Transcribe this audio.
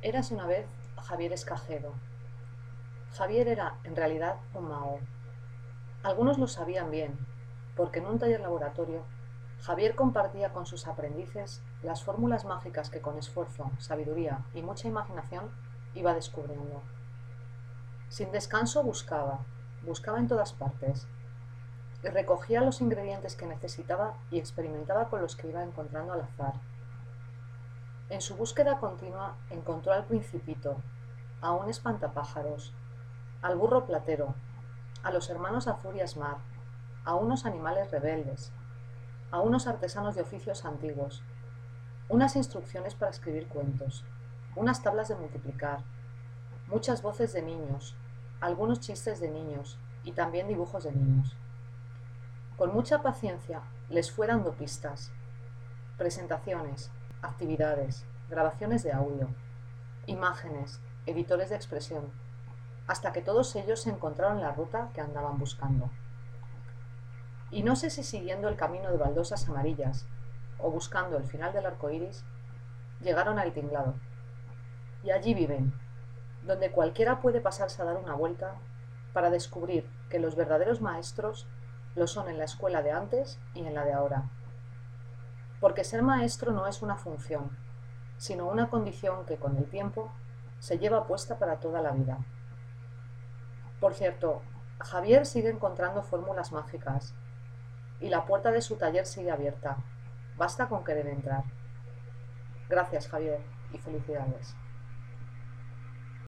Érase una vez Javier Escajedo. Javier era, en realidad, un mago. Algunos lo sabían bien, porque en un taller laboratorio, Javier compartía con sus aprendices las fórmulas mágicas que con esfuerzo, sabiduría y mucha imaginación iba descubriendo. Sin descanso buscaba en todas partes, y recogía los ingredientes que necesitaba y experimentaba con los que iba encontrando al azar. En su búsqueda continua encontró al Principito, a un espantapájaros, al burro platero, a los hermanos Azur y Asmar, a unos animales rebeldes, a unos artesanos de oficios antiguos, unas instrucciones para escribir cuentos, unas tablas de multiplicar, muchas voces de niños, algunos chistes de niños y también dibujos de niños. Con mucha paciencia les fue dando pistas, presentaciones, actividades, grabaciones de audio, imágenes, editores de expresión, hasta que todos ellos se encontraron la ruta que andaban buscando. Y no sé si siguiendo el camino de baldosas amarillas o buscando el final del arco iris, llegaron al tinglado. Y allí viven, donde cualquiera puede pasarse a dar una vuelta para descubrir que los verdaderos maestros lo son en la escuela de antes y en la de ahora. Porque ser maestro no es una función, sino una condición que con el tiempo se lleva puesta para toda la vida. Por cierto, Javier sigue encontrando fórmulas mágicas y la puerta de su taller sigue abierta. Basta con querer entrar. Gracias, Javier, y felicidades.